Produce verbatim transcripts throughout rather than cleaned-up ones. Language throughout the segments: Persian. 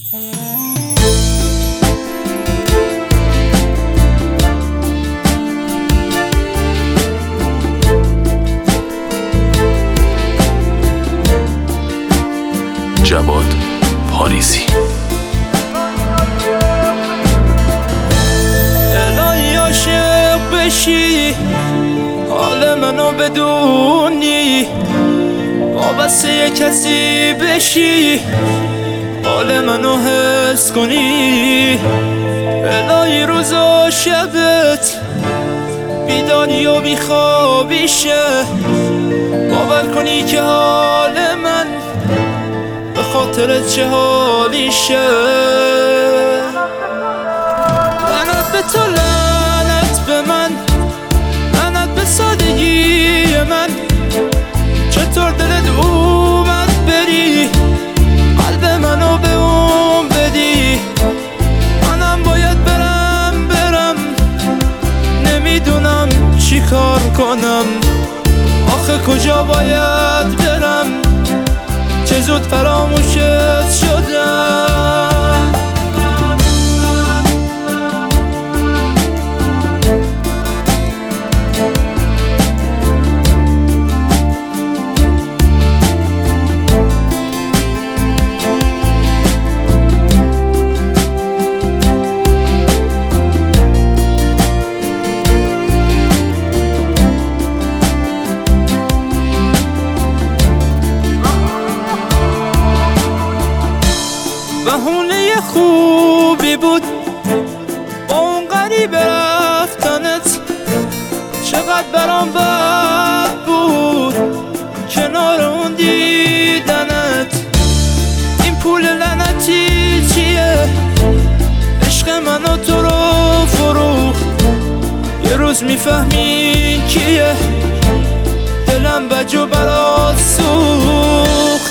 جواد پاریزی. الهی عاشق بشی، حال منو بدونی، وابسته کسی بشی، حال منو حس کنی. الهی روز و شبت بیداری و بیخوابیشه، باور کنی که حال من به خاطر چه حالیشه. لعنت به تو، لعنت به من، لعنت به سادگی من. چطور دلت اومد بری، قلب منو به اون بدی. منم باید برم برم، نمیدونم چی کار کنم. آخه کجا باید برم، چه زود فراموشت شدم. بهونه خوبی بود با اون غریب رفتنت، چقدر برام بد بود کنار اون دیدنت. این پول لعنتی چیه، عشق من و تو رو فروخت. یه روز میفهمی کیه، دلم بجو برات سوخت.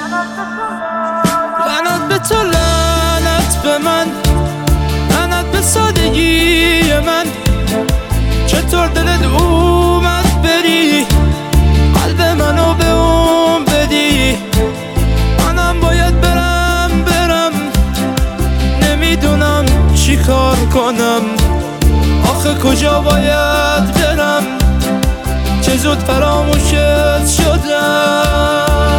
لعنت به تو، لعنت به من، لعنت به سادگی من. چطور دلت اومد بری، قلب منو به اون بدی. منم باید برم برم، نمیدونم چی کار کنم. آخه کجا باید برم، چه زود فراموشت شدم.